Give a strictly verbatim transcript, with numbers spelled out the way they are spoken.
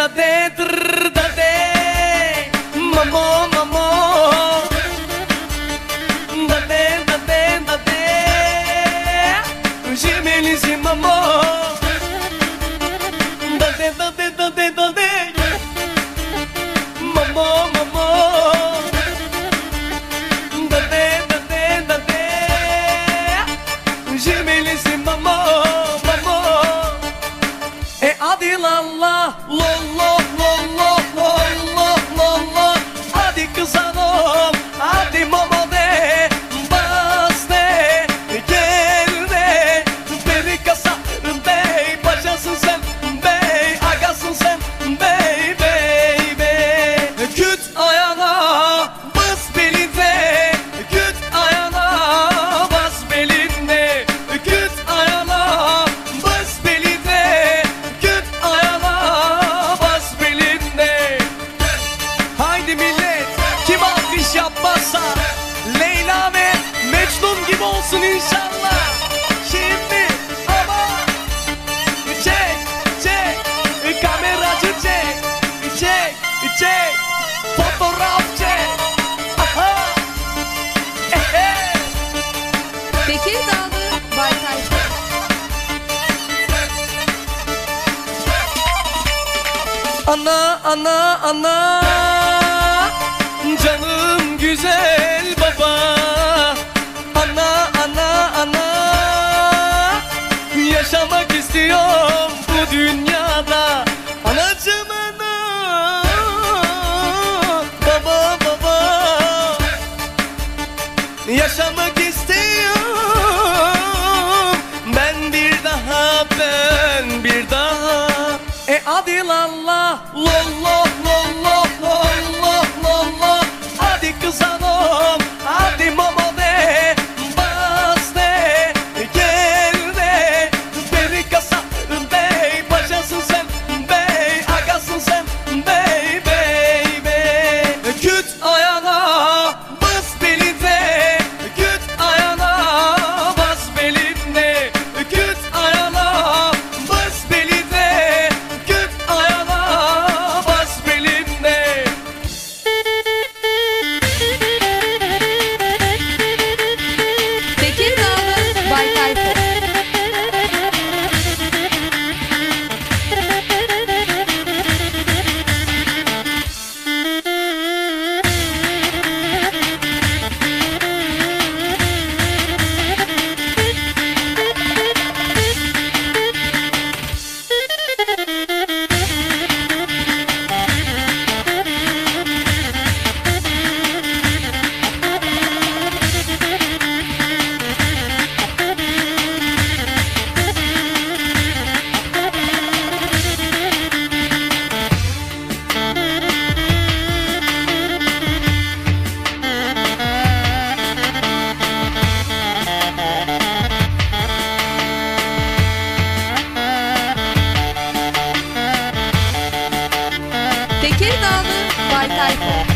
dade tır dade mamo mamo dade dade dade jimelizi mamo dade dade dade dade mamo mamo dade dade dade jimelizi mamo mamo e adil Allah lollo lollo lollo lollo hadi kız hanım hadi mama de bas de gel de beni kasarım bey paşasın sen bey agasın sen bey bey bey küt ayağına bas belinde küt ayağına bas belinde küt ayağına bas belinde küt ayağına bas belinde. Haydi millet, kim alkış yapmazsa Leyla ve Mecnun gibi olsun inşallah. Şimdi ama çek çek kameracı çek çek çek fotoğraf çek. Aha. Ehe. Tekirdağlı Baytayfur. Ana ana ana canım güzel baba. Ana ana ana yaşamak istiyorum bu dünyada. Anacığım ana baba baba yaşamak istiyorum ben bir daha ben bir daha. E adil Allah lollo lollo lollo lollo hadi kız hanım hadi mama de bas de gel de beni kasarım bey paşasın sen bey agasın sen bey bey bey küt ayağına bas belinde küt ayağına bas belinde küt ayağına bas belinde küt ayağına bas belinde. Tekirdağlı Baytayfur. Tekirdağlı Baytayfur.